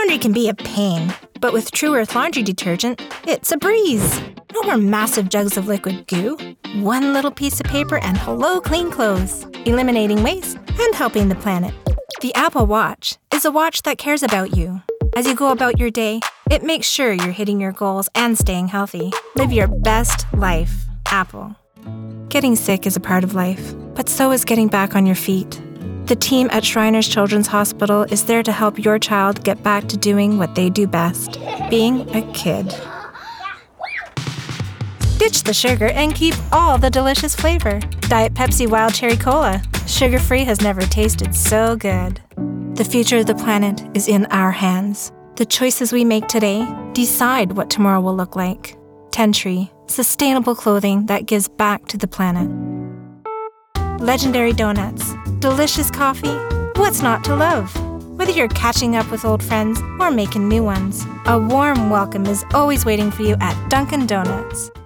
Laundry can be a pain, but with True Earth laundry detergent, it's a breeze. No more massive jugs of liquid goo. One little piece of paper and hello clean clothes, eliminating waste and helping the planet. The Apple Watch is a watch that cares about you. As you go about your day, it makes sure you're hitting your goals and staying healthy. Live your best life, Apple. Getting sick is a part of life, but so is getting back on your feet. The team at Shriners Children's Hospital is there to help your child get back to doing what they do best, being a kid. Ditch the sugar and keep all the delicious flavor. Diet Pepsi Wild Cherry Cola. Sugar-free has never tasted so good. The future of the planet is in our hands. The choices we make today decide what tomorrow will look like. Tentree, sustainable clothing that gives back to the planet. Legendary donuts, delicious coffee, what's not to love? Whether you're catching up with old friends or making new ones, a warm welcome is always waiting for you at Dunkin' Donuts.